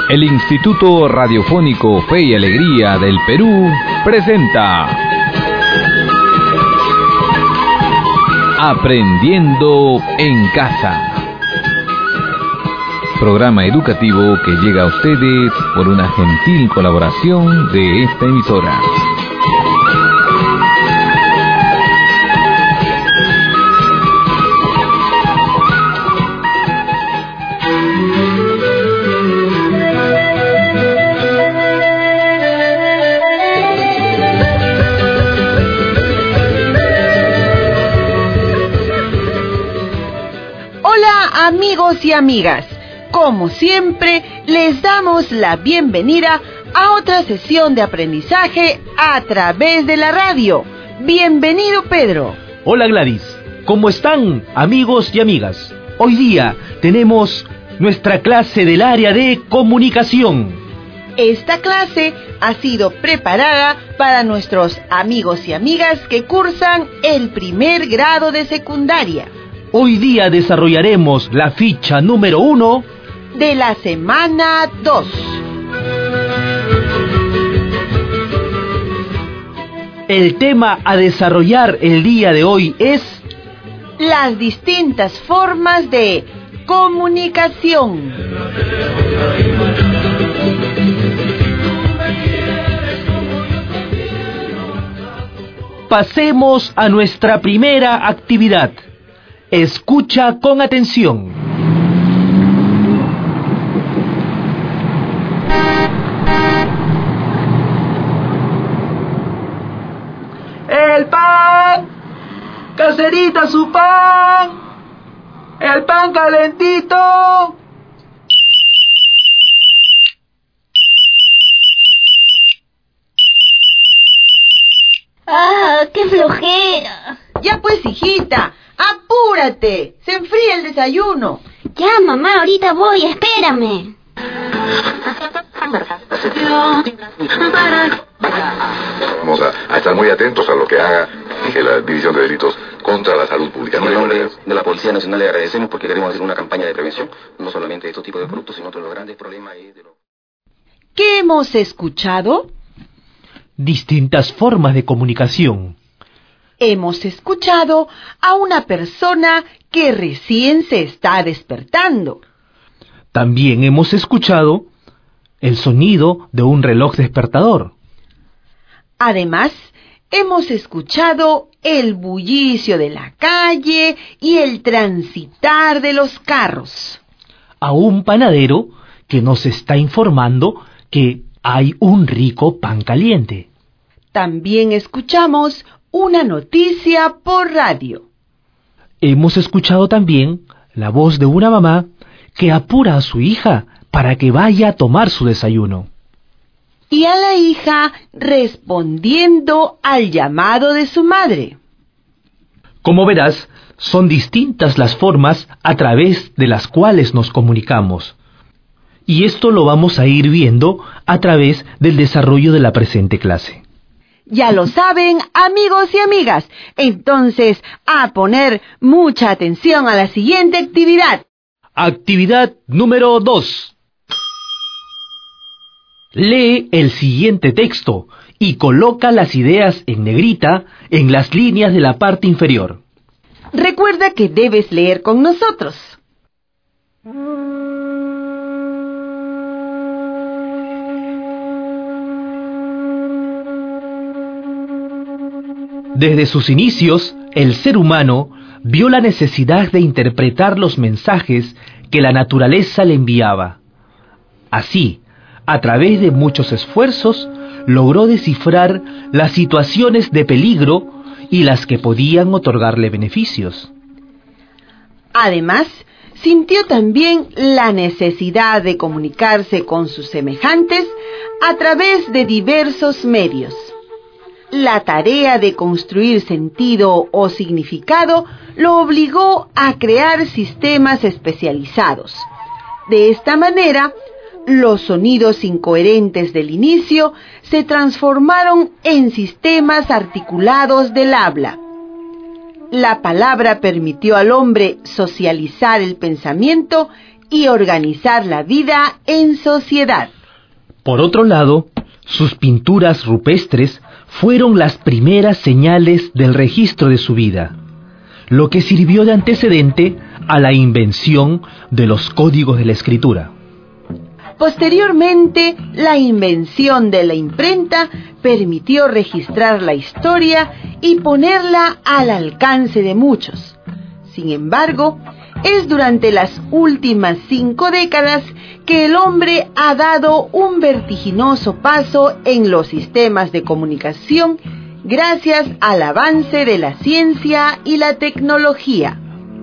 El Instituto Radiofónico Fe y Alegría del Perú presenta Aprendiendo en Casa. Programa educativo que llega a ustedes por una gentil colaboración de esta emisora. Amigos y amigas, como siempre, les damos la bienvenida a otra sesión de aprendizaje a través de la radio. Bienvenido, Pedro. Hola, Gladys. ¿Cómo están, amigos y amigas? Hoy día tenemos nuestra clase del área de comunicación. Esta clase ha sido preparada para nuestros amigos y amigas que cursan el primer grado de secundaria. Hoy día desarrollaremos la ficha número 1 de la semana 2. El tema a desarrollar el día de hoy es las distintas formas de comunicación. Pasemos a nuestra primera actividad. Escucha con atención. ¡El pan! ¡Caserita, su pan! ¡El pan calentito! ¡Ah, qué flojera! Ya pues, hijita, apúrate, se enfría el desayuno. Ya, mamá, ahorita voy, espérame. Vamos a estar muy atentos a lo que haga la División de Delitos contra la Salud Pública. En el nombre de la Policía Nacional le agradecemos porque queremos hacer una campaña de prevención, no solamente de estos tipos de productos, sino de los grandes problemas. ¿Qué hemos escuchado? Distintas formas de comunicación. Hemos escuchado a una persona que recién se está despertando. También hemos escuchado el sonido de un reloj despertador. Además, hemos escuchado el bullicio de la calle y el transitar de los carros. A un panadero que nos está informando que hay un rico pan caliente. También escuchamos una noticia por radio. Hemos escuchado también la voz de una mamá que apura a su hija para que vaya a tomar su desayuno. Y a la hija respondiendo al llamado de su madre. Como verás, son distintas las formas a través de las cuales nos comunicamos. Y esto lo vamos a ir viendo a través del desarrollo de la presente clase. Ya lo saben, amigos y amigas. Entonces, a poner mucha atención a la siguiente actividad. Actividad número 2. Lee el siguiente texto y coloca las ideas en negrita en las líneas de la parte inferior. Recuerda que debes leer con nosotros. Desde sus inicios, el ser humano vio la necesidad de interpretar los mensajes que la naturaleza le enviaba. Así, a través de muchos esfuerzos, logró descifrar las situaciones de peligro y las que podían otorgarle beneficios. Además, sintió también la necesidad de comunicarse con sus semejantes a través de diversos medios. La tarea de construir sentido o significado lo obligó a crear sistemas especializados. De esta manera, los sonidos incoherentes del inicio se transformaron en sistemas articulados del habla. La palabra permitió al hombre socializar el pensamiento y organizar la vida en sociedad. Por otro lado, sus pinturas rupestres fueron las primeras señales del registro de su vida, lo que sirvió de antecedente a la invención de los códigos de la escritura. Posteriormente, la invención de la imprenta permitió registrar la historia y ponerla al alcance de muchos. Sin embargo, es durante las últimas 5 décadas que el hombre ha dado un vertiginoso paso en los sistemas de comunicación gracias al avance de la ciencia y la tecnología.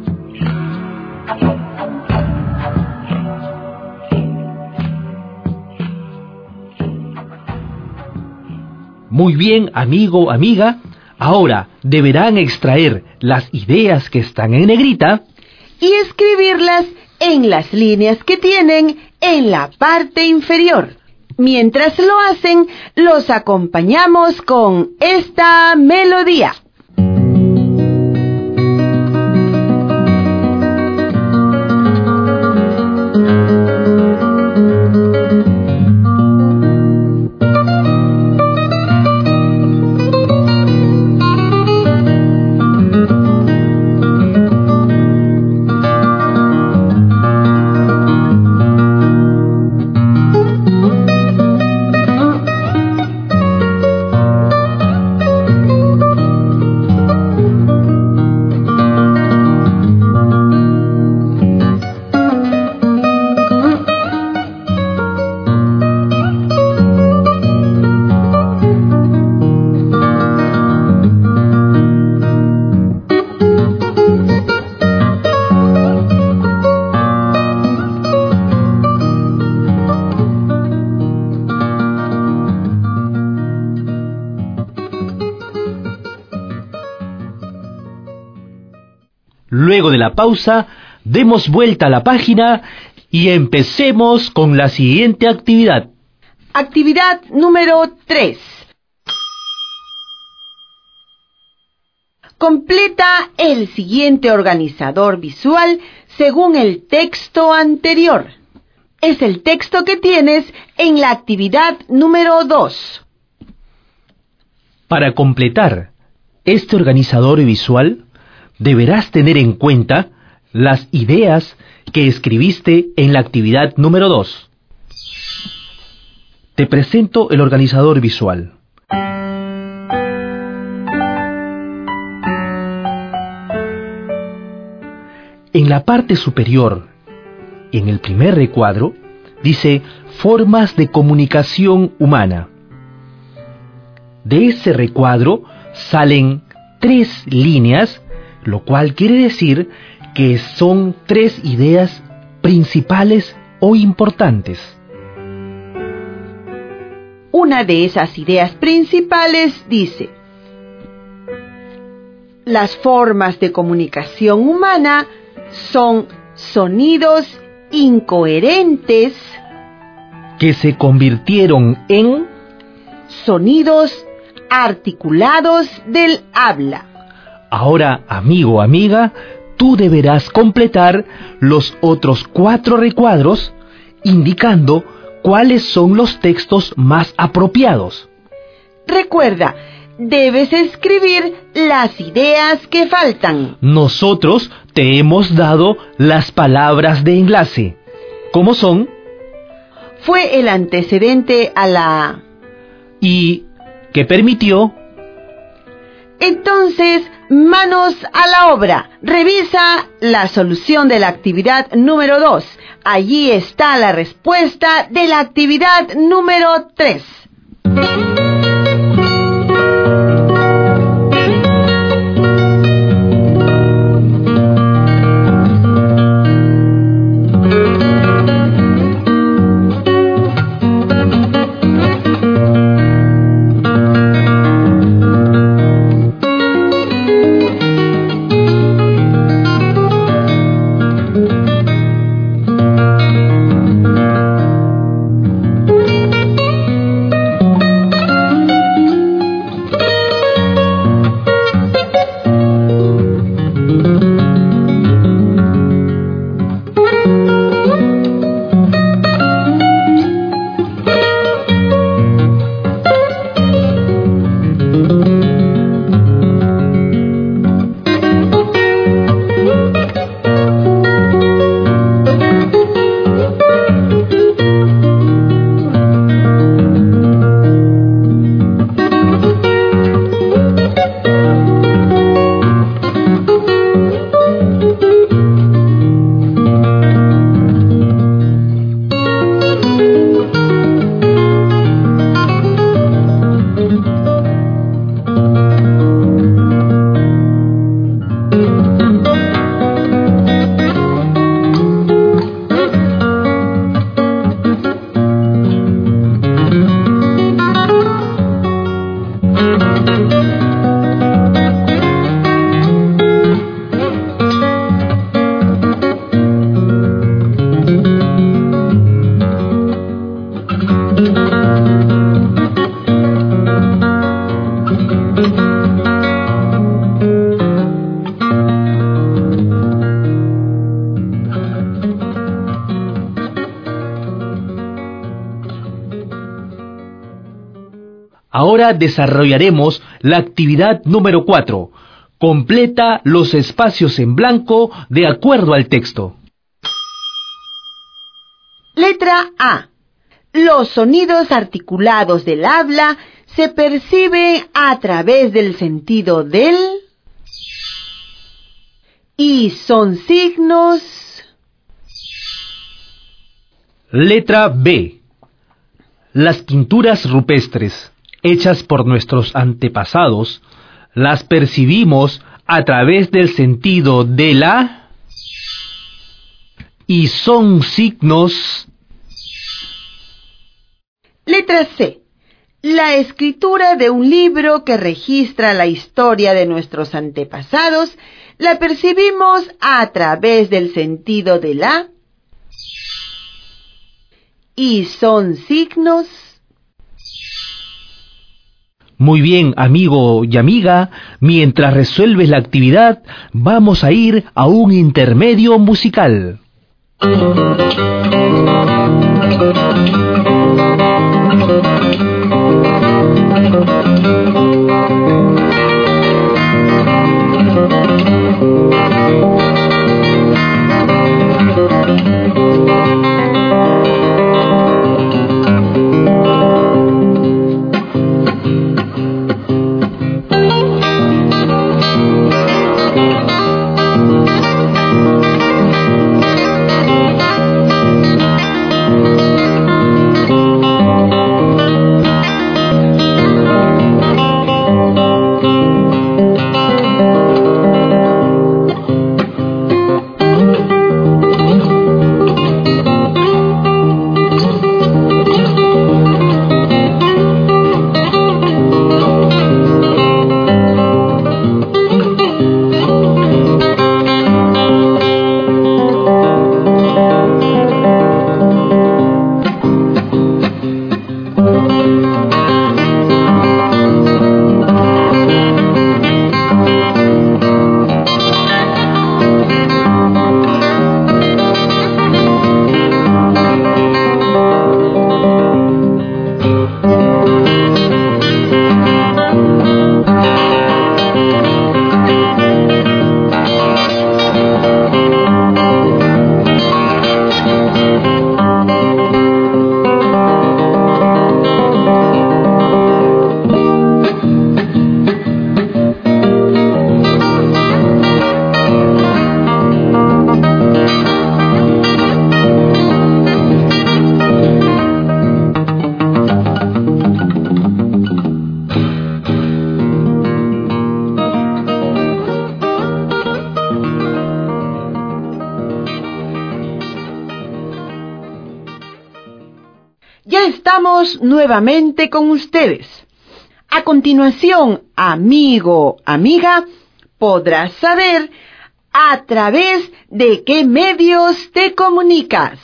Muy bien, amigo, amiga. Ahora deberán extraer las ideas que están en negrita y escribirlas en las líneas que tienen en la parte inferior. Mientras lo hacen, los acompañamos con esta melodía. Luego de la pausa, demos vuelta a la página y empecemos con la siguiente actividad. Actividad número 3. Completa el siguiente organizador visual según el texto anterior. Es el texto que tienes en la actividad número 2. Para completar este organizador visual, deberás tener en cuenta las ideas que escribiste en la actividad número 2. Te presento el organizador visual. En la parte superior, en el primer recuadro, dice Formas de comunicación humana. De ese recuadro salen 3 líneas, lo cual quiere decir que son 3 ideas principales o importantes. Una de esas ideas principales dice: las formas de comunicación humana son sonidos incoherentes que se convirtieron en sonidos articulados del habla. Ahora, amigo o amiga, tú deberás completar los otros 4 recuadros indicando cuáles son los textos más apropiados. Recuerda, debes escribir las ideas que faltan. Nosotros te hemos dado las palabras de enlace. ¿Cómo son? Fue el antecedente a la... ¿Y qué permitió? Entonces, manos a la obra. Revisa la solución de la actividad número 2. Allí está la respuesta de la actividad número 3. Ahora desarrollaremos la actividad número 4. Completa los espacios en blanco de acuerdo al texto. Letra A. Los sonidos articulados del habla se perciben a través del sentido del y son signos. Letra B. Las pinturas rupestres, hechas por nuestros antepasados, las percibimos a través del sentido de la y son signos. Letra C. La escritura de un libro que registra la historia de nuestros antepasados la percibimos a través del sentido de la y son signos. Muy bien, amigo y amiga, mientras resuelves la actividad, vamos a ir a un intermedio musical. Ya estamos nuevamente con ustedes. A continuación, amigo, amiga, podrás saber a través de qué medios te comunicas.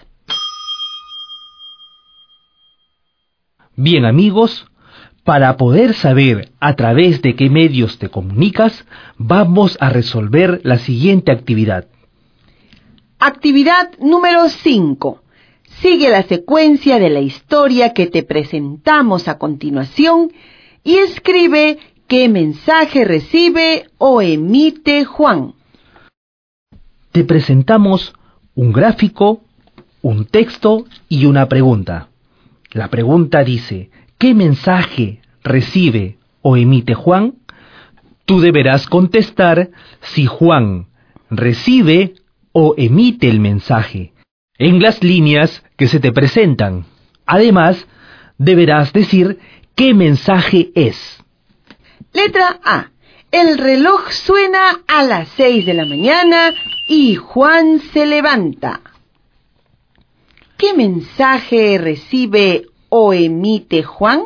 Bien, amigos, para poder saber a través de qué medios te comunicas, vamos a resolver la siguiente actividad. Actividad número 5. Sigue la secuencia de la historia que te presentamos a continuación y escribe qué mensaje recibe o emite Juan. Te presentamos un gráfico, un texto y una pregunta. La pregunta dice, ¿qué mensaje recibe o emite Juan? Tú deberás contestar si Juan recibe o emite el mensaje en las líneas que se te presentan. Además, deberás decir qué mensaje es. Letra A. El reloj suena a las 6 de la mañana y Juan se levanta. ¿Qué mensaje recibe o emite Juan?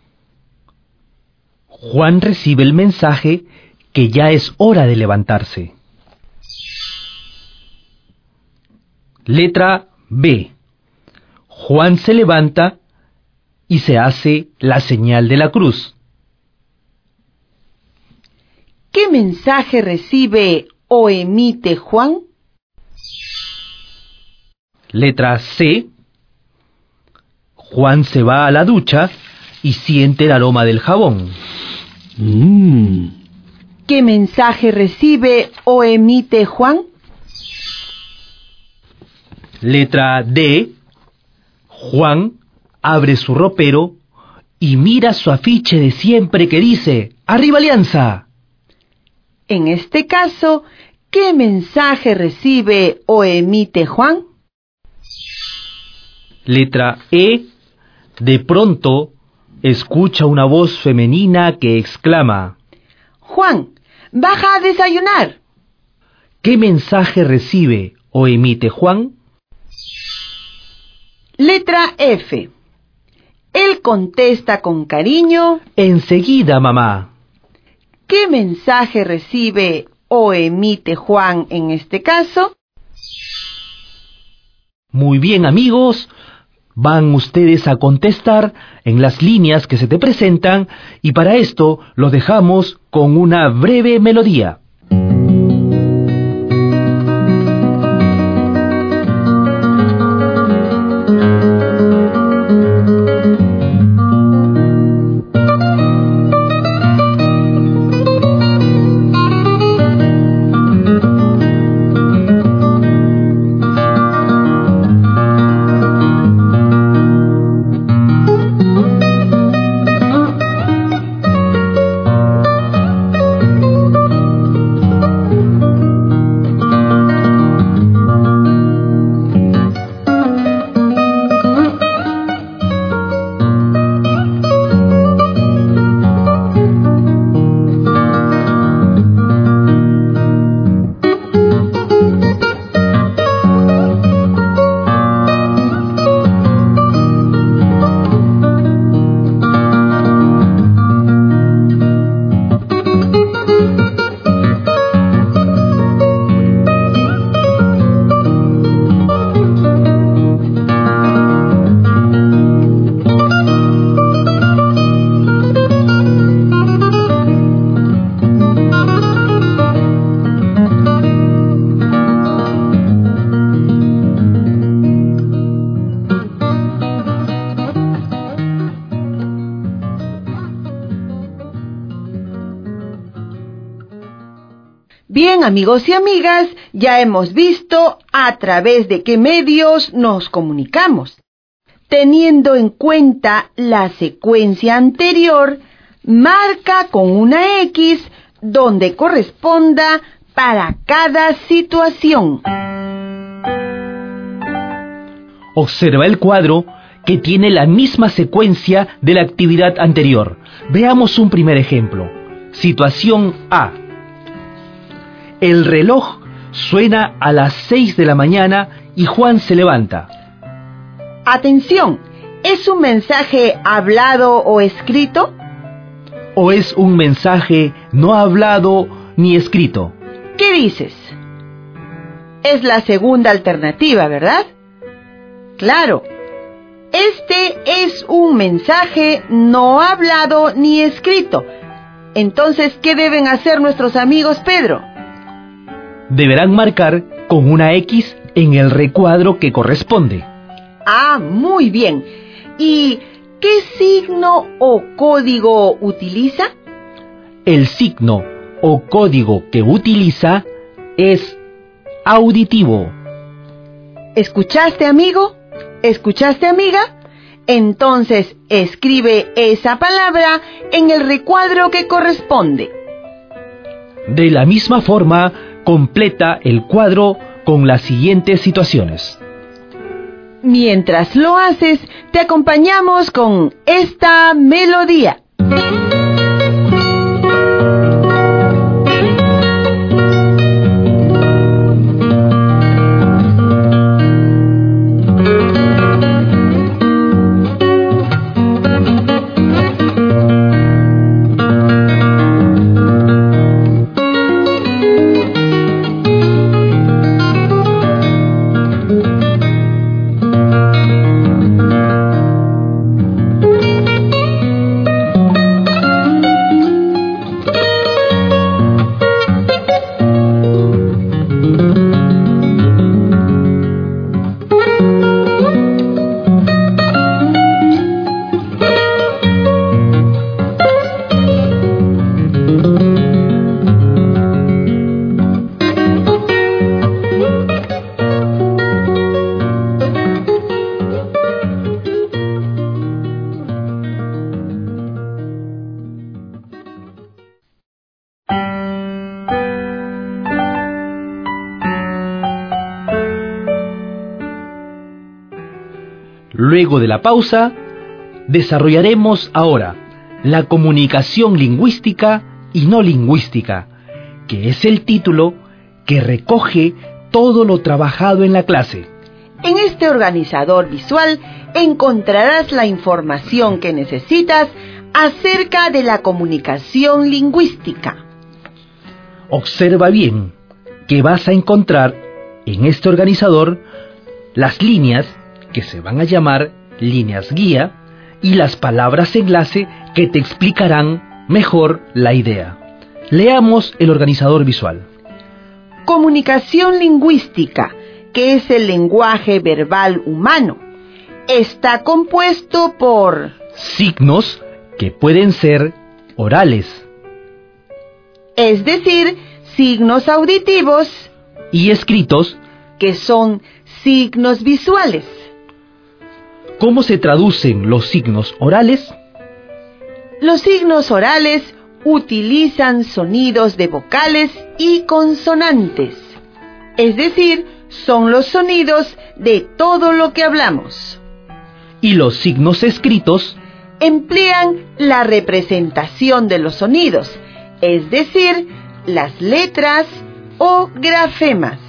Juan recibe el mensaje que ya es hora de levantarse. Letra B. Juan se levanta y se hace la señal de la cruz. ¿Qué mensaje recibe o emite Juan? Letra C. Juan se va a la ducha y siente el aroma del jabón. ¿Qué mensaje recibe o emite Juan? Letra D. Juan abre su ropero y mira su afiche de siempre que dice ¡Arriba Alianza! En este caso, ¿qué mensaje recibe o emite Juan? Letra E. De pronto, escucha una voz femenina que exclama: Juan, baja a desayunar. ¿Qué mensaje recibe o emite Juan? Letra F. Él contesta con cariño: Enseguida, mamá. ¿Qué mensaje recibe o emite Juan en este caso? Muy bien, amigos. Van ustedes a contestar en las líneas que se te presentan y para esto lo dejamos con una breve melodía. Bien, amigos y amigas, ya hemos visto a través de qué medios nos comunicamos. Teniendo en cuenta la secuencia anterior, marca con una X donde corresponda para cada situación. Observa el cuadro que tiene la misma secuencia de la actividad anterior. Veamos un primer ejemplo. Situación A. El reloj suena a las 6 de la mañana y Juan se levanta. Atención, ¿es un mensaje hablado o escrito? ¿O es un mensaje no hablado ni escrito? ¿Qué dices? Es la segunda alternativa, ¿verdad? Claro, este es un mensaje no hablado ni escrito. Entonces, ¿qué deben hacer nuestros amigos, Pedro? Deberán marcar con una X en el recuadro que corresponde. Ah, muy bien. ¿Y qué signo o código utiliza? El signo o código que utiliza es auditivo. ¿Escuchaste, amigo? ¿Escuchaste, amiga? Entonces, escribe esa palabra en el recuadro que corresponde. De la misma forma, completa el cuadro con las siguientes situaciones. Mientras lo haces, te acompañamos con esta melodía. Luego de la pausa, desarrollaremos ahora la comunicación lingüística y no lingüística, que es el título que recoge todo lo trabajado en la clase. En este organizador visual encontrarás la información que necesitas acerca de la comunicación lingüística. Observa bien que vas a encontrar en este organizador las líneas que se van a llamar líneas guía y las palabras enlace que te explicarán mejor la idea. Leamos el organizador visual. Comunicación lingüística, que es el lenguaje verbal humano, está compuesto por signos que pueden ser orales, es decir, signos auditivos, y escritos, que son signos visuales. ¿Cómo se traducen los signos orales? Los signos orales utilizan sonidos de vocales y consonantes, es decir, son los sonidos de todo lo que hablamos. Y los signos escritos emplean la representación de los sonidos, es decir, las letras o grafemas.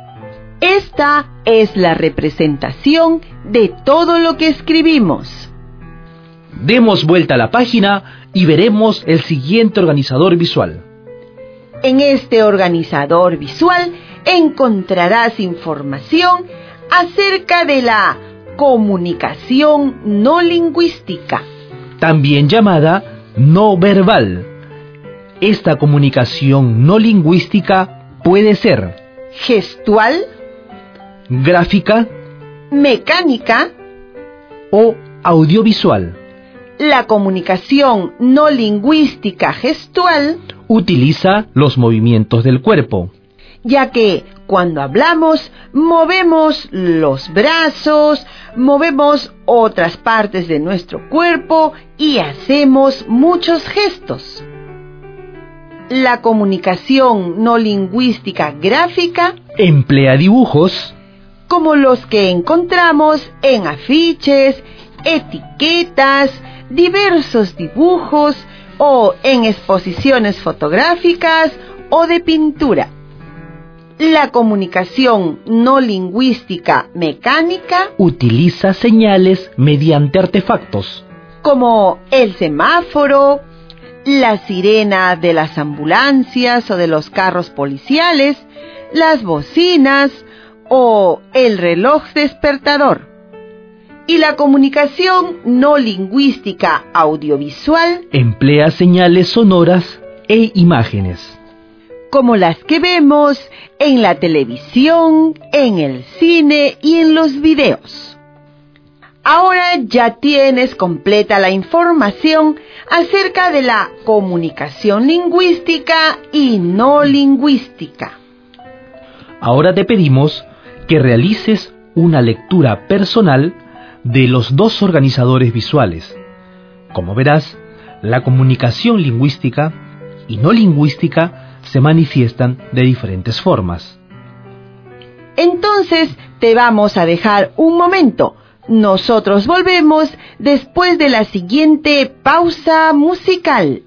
Esta es la representación de todo lo que escribimos. Demos vuelta a la página y veremos el siguiente organizador visual. En este organizador visual encontrarás información acerca de la comunicación no lingüística, también llamada no verbal. Esta comunicación no lingüística puede ser gestual, gráfica, mecánica o audiovisual. La comunicación no lingüística gestual utiliza los movimientos del cuerpo, ya que cuando hablamos movemos los brazos, movemos otras partes de nuestro cuerpo y hacemos muchos gestos. La comunicación no lingüística gráfica emplea dibujos como los que encontramos en afiches, etiquetas, diversos dibujos o en exposiciones fotográficas o de pintura. La comunicación no lingüística mecánica utiliza señales mediante artefactos, como el semáforo, la sirena de las ambulancias o de los carros policiales, las bocinas o el reloj despertador. Y la comunicación no lingüística audiovisual emplea señales sonoras e imágenes, como las que vemos en la televisión, en el cine y en los videos. Ahora ya tienes completa la información acerca de la comunicación lingüística y no lingüística. Ahora te pedimos que realices una lectura personal de los dos organizadores visuales. Como verás, la comunicación lingüística y no lingüística se manifiestan de diferentes formas. Entonces te vamos a dejar un momento. Nosotros volvemos después de la siguiente pausa musical.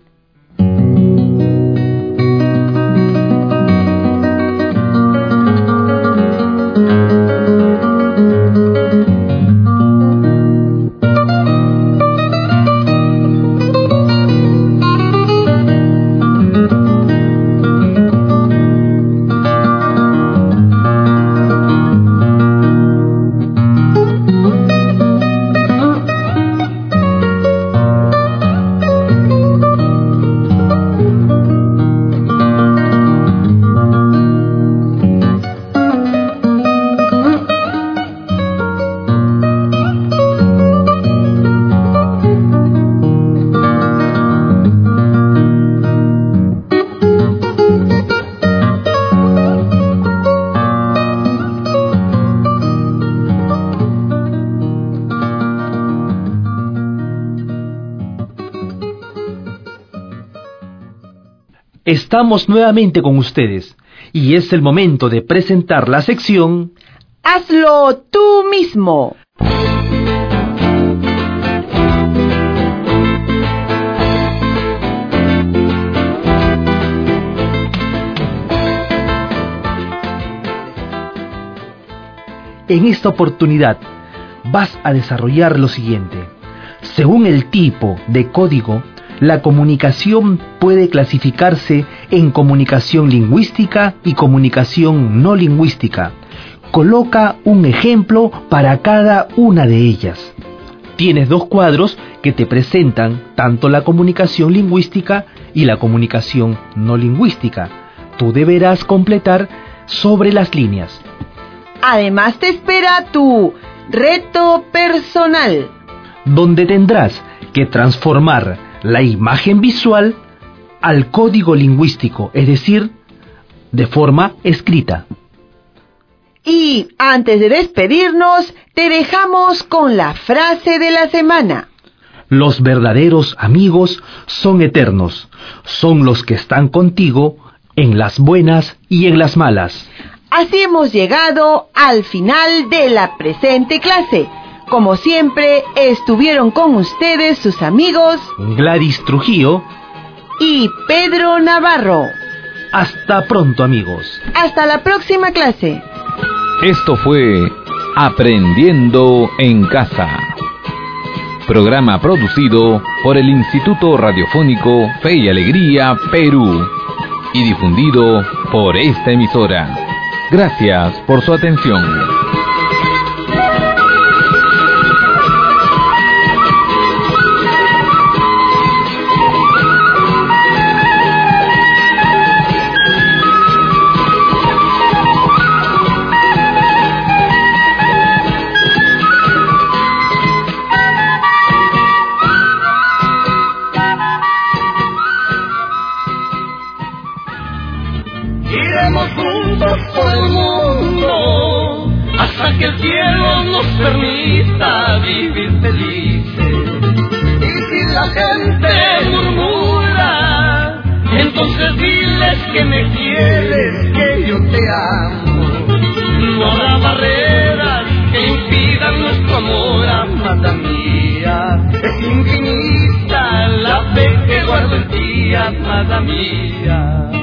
Estamos nuevamente con ustedes y es el momento de presentar la sección ¡Hazlo tú mismo! En esta oportunidad vas a desarrollar lo siguiente. Según el tipo de código, la comunicación puede clasificarse en comunicación lingüística y comunicación no lingüística. Coloca un ejemplo para cada una de ellas. Tienes 2 cuadros que te presentan tanto la comunicación lingüística y la comunicación no lingüística. Tú deberás completar sobre las líneas. Además te espera tu reto personal, donde tendrás que transformar la imagen visual al código lingüístico, es decir, de forma escrita. Y antes de despedirnos, te dejamos con la frase de la semana. Los verdaderos amigos son eternos, son los que están contigo en las buenas y en las malas. Así hemos llegado al final de la presente clase. Como siempre, estuvieron con ustedes sus amigos Gladys Trujillo y Pedro Navarro. Hasta pronto, amigos. Hasta la próxima clase. Esto fue Aprendiendo en Casa. Programa producido por el Instituto Radiofónico Fe y Alegría, Perú. Y difundido por esta emisora. Gracias por su atención. Iremos juntos por el mundo hasta que el cielo nos permita vivir felices. Y si la gente murmura, entonces diles que me quieres, que yo te amo. No habrá barreras que impidan nuestro amor, amada mía. Es infinita la fe que guardo en ti, amada mía.